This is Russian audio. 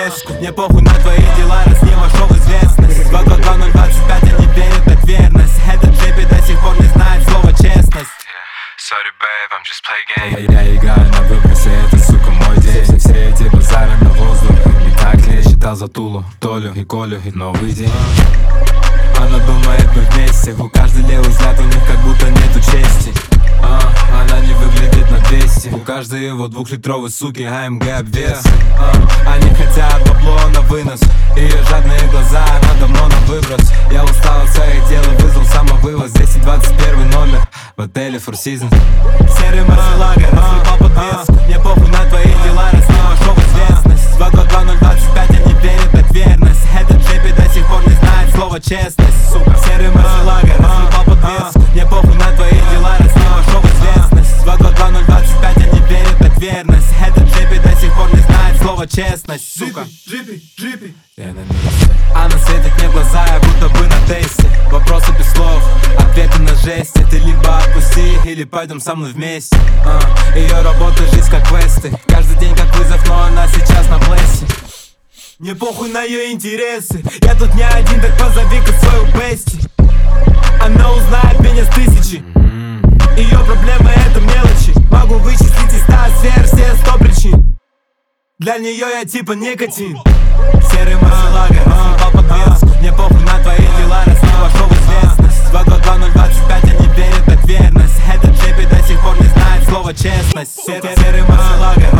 подвеску. Мне похуй на твои дела, раз не вошел в известность. 222-025, они верят, это верность. Этот джипи до сих пор не знает слова честность. Sorry, babe, I'm just play game. Я играю на выбросе, это, сука, мой день. Все эти базары на воздух. Не так ли я считал за Тулу, Толю и Колю и новый день. Она думает, мы вместе. У каждой левый взгляд, у них как будто нету чести. Она не выглядит на 200. У каждой его 2-литровой суки АМГ обвес. Они хотят бабло на вынос. Ее жадные глаза, она давно на выброс. Я устал от своих дел и вызвал самовывоз. Здесь и 21 номер в отеле Four Seasons. Серый Марселага, разъебал подвеску. Мне похуй на твои дела, раз не вошел в известность. 222-025, они верят, это верность. Этот джипи до сих пор не знает слова честность, сука. Серый Марселага, разъебал подвеску. Мне похуй на твои дела, раз не вошел в известность. 222-025, они верят, это верность. Этот джипи до сих пор не знает слова честность, сука. Джипи. Я на месте. Она светит мне в глаза, я будто бы на тесте. Вопросы без слов, ответы на жесте. Ты либо отпусти, или пойдем со мной вместе. Ее работа, жизнь как квесты. Каждый день как вызов, но она сейчас на плейсе. Мне похуй на ее интересы. Я тут не один, так позови-ка свою бести. Она узнает меня с 1000. Ее проблемы это мелочи. Могу вычислить из 100 сфер все 100 причин. Для нее я типа никотин. Серый Марселага, разъебал подвеску. Мне похуй на твои дела, раз не вошел в известность. 222-025, они верят, это верность. Этот джипи до сих пор не знает слова честность. Серый Марселага,